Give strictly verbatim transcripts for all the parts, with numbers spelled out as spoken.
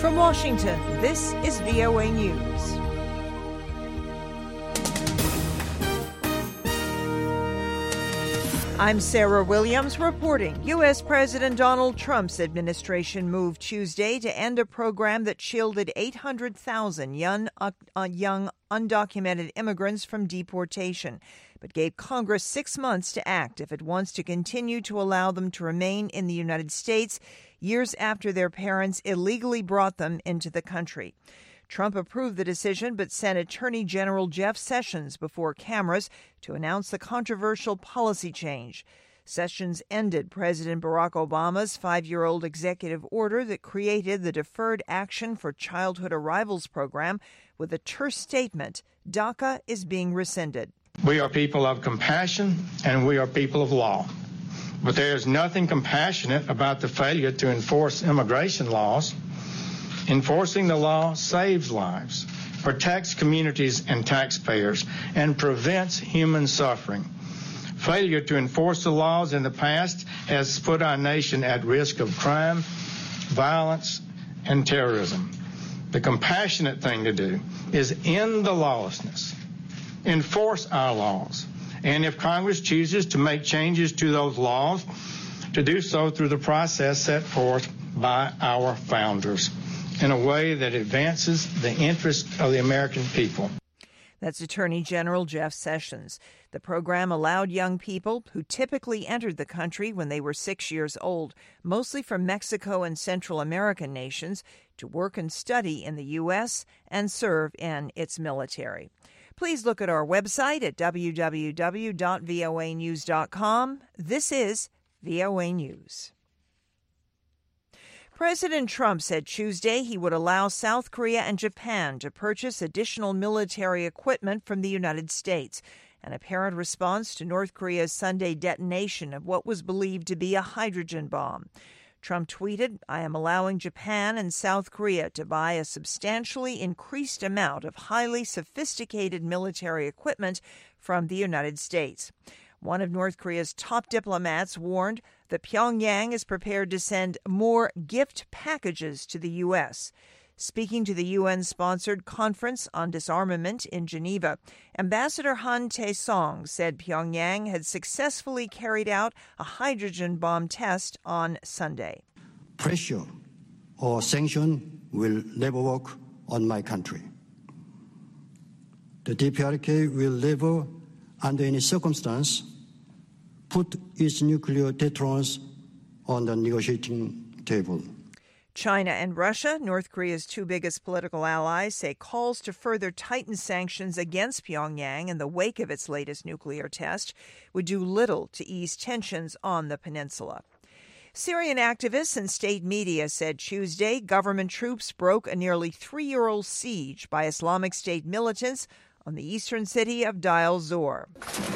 From Washington, this is V O A News. I'm Sarah Williams reporting. U S. President Donald Trump's administration moved Tuesday to end a program that shielded eight hundred thousand young, uh, young undocumented immigrants from deportation, but gave Congress six months to act if it wants to continue to allow them to remain in the United States years after their parents illegally brought them into the country. Trump approved the decision but sent Attorney General Jeff Sessions before cameras to announce the controversial policy change. Sessions ended President Barack Obama's five-year-old executive order that created the Deferred Action for Childhood Arrivals program with a terse statement: DACA is being rescinded. We are people of compassion and we are people of law. But there is nothing compassionate about the failure to enforce immigration laws. Enforcing the law saves lives, protects communities and taxpayers, and prevents human suffering. Failure to enforce the laws in the past has put our nation at risk of crime, violence, and terrorism. The compassionate thing to do is end the lawlessness, enforce our laws, and if Congress chooses to make changes to those laws, to do so through the process set forth by our founders in a way that advances the interests of the American people. That's Attorney General Jeff Sessions. The program allowed young people who typically entered the country when they were six years old, mostly from Mexico and Central American nations, to work and study in the U S and serve in its military. Please look at our website at w w w dot v o a news dot com. This is V O A News. President Trump said Tuesday he would allow South Korea and Japan to purchase additional military equipment from the United States, an apparent response to North Korea's Sunday detonation of what was believed to be a hydrogen bomb. Trump tweeted, "I am allowing Japan and South Korea to buy a substantially increased amount of highly sophisticated military equipment from the United States." One of North Korea's top diplomats warned that Pyongyang is prepared to send more gift packages to the U S. Speaking to the U N-sponsored Conference on Disarmament in Geneva, Ambassador Han Tae-song said Pyongyang had successfully carried out a hydrogen bomb test on Sunday. Pressure or sanction will never work on my country. The D P R K will never, under any circumstance, put its nuclear deterrence on the negotiating table. China and Russia, North Korea's two biggest political allies, say calls to further tighten sanctions against Pyongyang in the wake of its latest nuclear test would do little to ease tensions on the peninsula. Syrian activists and state media said Tuesday government troops broke a nearly three-year-old siege by Islamic State militants on the eastern city of Deir el-Zor.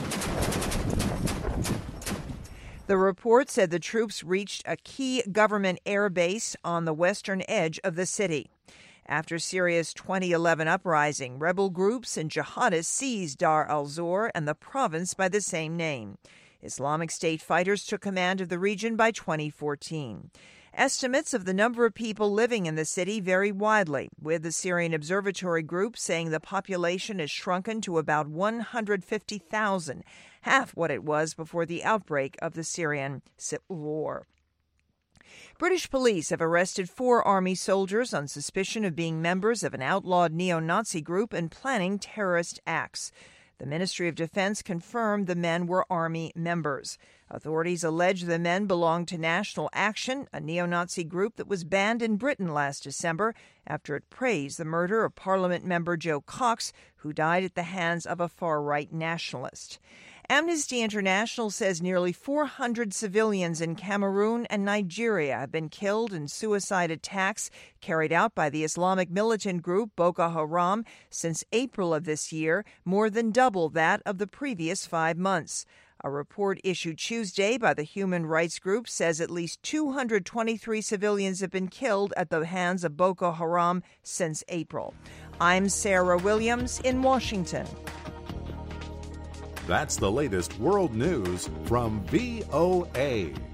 The report said the troops reached a key government air base on the western edge of the city. After Syria's twenty eleven uprising, rebel groups and jihadists seized Deir el-Zor and the province by the same name. Islamic State fighters took command of the region by twenty fourteen. Estimates of the number of people living in the city vary widely, with the Syrian Observatory Group saying the population has shrunken to about one hundred fifty thousand, half what it was before the outbreak of the Syrian civil war. British police have arrested four army soldiers on suspicion of being members of an outlawed neo-Nazi group and planning terrorist acts. The Ministry of Defense confirmed the men were Army members. Authorities allege the men belonged to National Action, a neo-Nazi group that was banned in Britain last December after it praised the murder of Parliament member Joe Cox, who died at the hands of a far-right nationalist. Amnesty International says nearly four hundred civilians in Cameroon and Nigeria have been killed in suicide attacks carried out by the Islamic militant group Boko Haram since April of this year, more than double that of the previous five months. A report issued Tuesday by the human rights group says at least two hundred twenty-three civilians have been killed at the hands of Boko Haram since April. I'm Sarah Williams in Washington. That's the latest world news from V O A.